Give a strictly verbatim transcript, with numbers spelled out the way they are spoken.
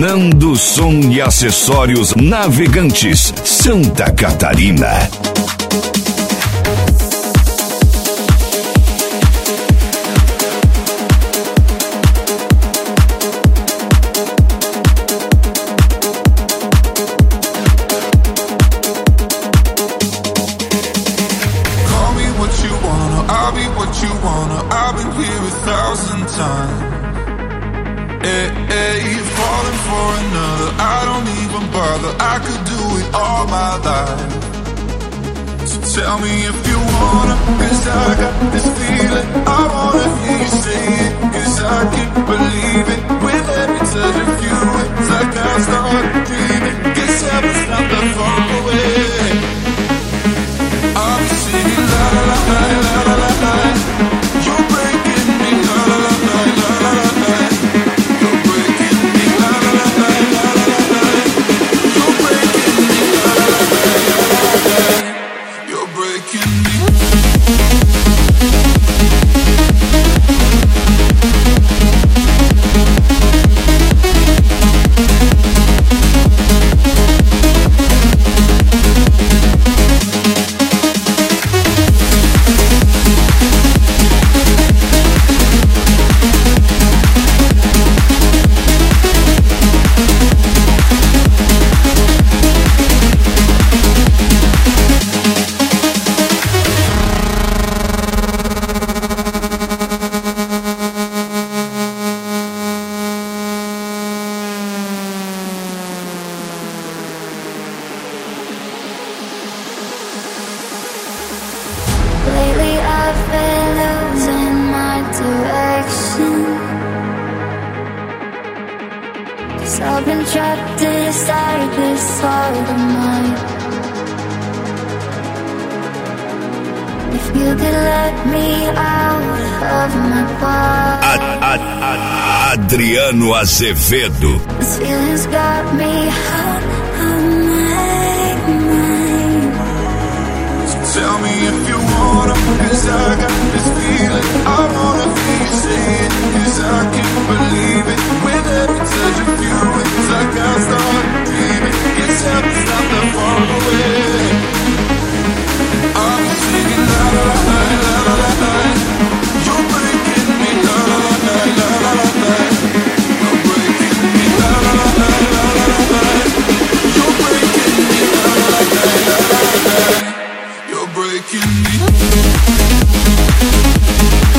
Nando Som e Acessórios Navegantes, Santa Catarina. Tell me if you wanna, cause I got this feeling. I wanna hear you say it, cause I can't believe it. With every touch of you, it's like I start dreaming. Guess heaven's not that far away. I'll be singing la la la la la la la. You're breaking me la la la la la la la. You're breaking me la la la la la la la. You're breaking me la la la la la la. Breaking me. I've been trapped inside this heart of mine. If you could let me out of my body. Ad, ad, ad, Adriano Azevedo. This feeling's got me out of my mind. So tell me if you wanna, cause I got this feeling. I wanna hear you say it, cause I can't believe it. With every touch of you, it's like I start dreaming. Guess heaven's not that far away. I'm singing la la la la la la la. You're breaking me la la la la la la la. You're breaking me la la la la la la la. You're breaking me la la la la la la. You're breaking me.